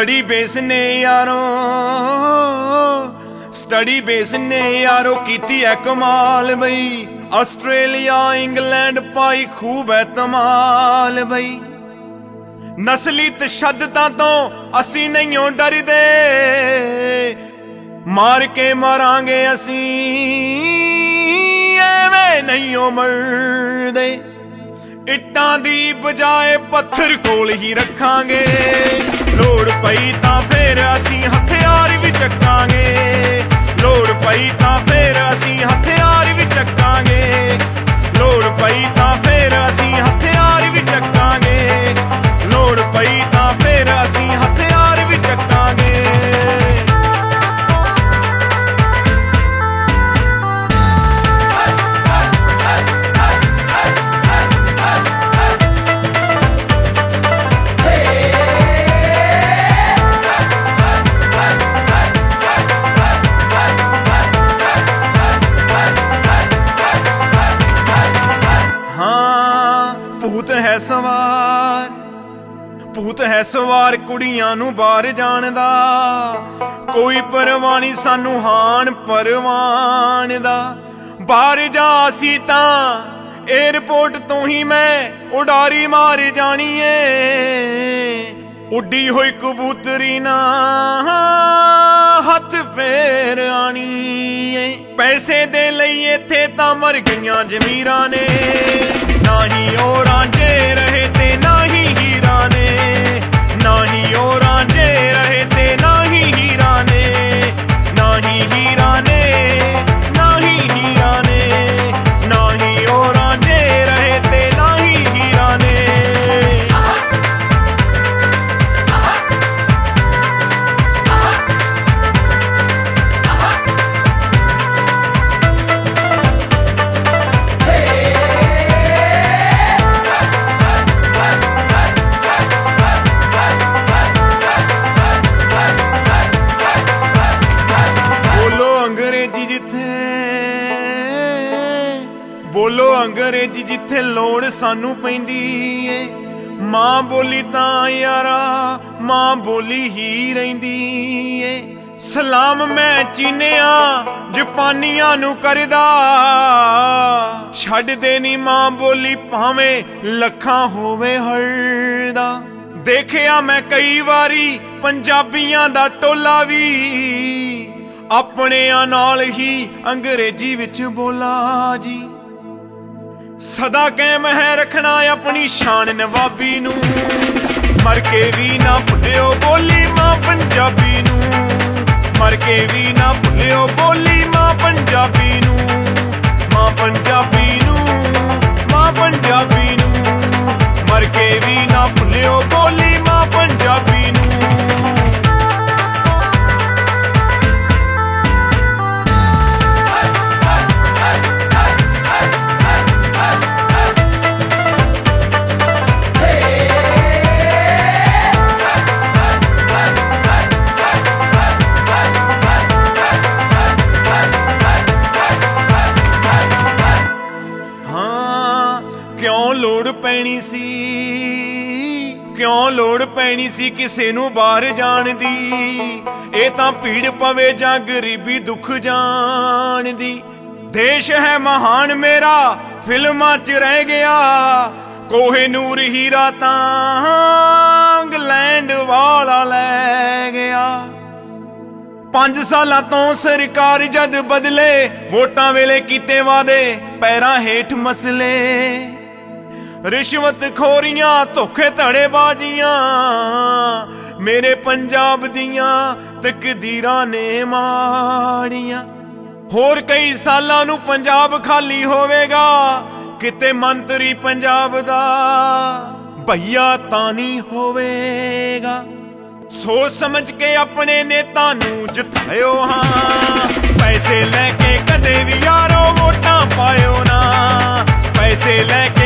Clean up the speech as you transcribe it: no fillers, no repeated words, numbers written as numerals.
Study base ने यारो कीती है कमाल बई। आस्ट्रेलिया इंग्लैंड पाई खूब है तमाल बई। नस्ली तशद्दुदां तो असी नहीं डरदे, मार के मारांगे असी एवें नहीं मरदे। इट्टां दी बजाए पत्थर कोल ही रखांगे, लोड़ पई तां फिर असी हथियार भी चकांगे। लोड़ पई तां फिर असी हथियार भी चकांगे। लोड़ पई तां फिर असी हथियार भी चकांगे। लोड़ पई तां फिर असी हथियार भी चकांगे। भूत है सवार कुड़ियां नू बाहर जान दा, कोई परवाह नहीं सानू हान परवान दा। बाहर जा सी तां एयरपोर्ट तो ही मैं उडारी मार जानी है। उड्डी हुई कबूतरी ना हथ फेर आनी है। पैसे दे लई इत्थे तां मर गईयां जमीरां ने, ना ही ओ रांझे रहे ते ना ही हीरा ने। ना ही ओ रांझे रहे ते ना ही हीरा ने। ना ही हीरा ने, ना ही हीरा ने। ना ही ओ रांझे रहे ते ना ही हीरा ने। बोलो अंग्रेजी जिथे लोड़ सानू पैंदी है। मां बोली तां यारा मां बोली ही रहिंदी है। सलाम मैं चीनिया जापानियां नू करदा, छड्ड दे नी मां बोली भावें लखां होवे हरदा। देखिया मैं कई वारी पंजाबियां दा टोला भी, अपनियां नाल ही अंग्रेजी विच बोला जी। सदा कैम है रखना अपनी शान नवाबी नू, मर के भी ना भुल्लियो बोली मां पंजाबी नू। मर के भी ना भुल्लियो बोली मां पंजाबी नू। मां पंजाबी नू, मां पंजाबी नू। मर के भी ना भुल्लियो बोली मां पंजाबी नू। क्यों लोड़ पैनी सी किसे नू बाहर जान दी। ए तां भीड़ पवे जां गरीबी दुख जान दी। देश है महान मेरा फिल्मां च रह गया, कोहिनूर हीरा तां इंग्लैंड वाला ले गया। 5 सालां तो सरकार जद बदले, वोटां वेले कीते वादे पैरां हेठ मसले। रिश्वत खोरियां धोखे धड़ेबाजियां, मेरे पंजाब दियां तकदीरां ने माड़ियां। होर कई सालां नू पंजाब खाली होवेगा, किते मंत्री पंजाब दा भैया तां नहीं होवेगा। सोच समझ के अपने नेता नू जितायो हाँ, पैसे लेके कदे भी यारो वोटां पायो ना। पैसे लेके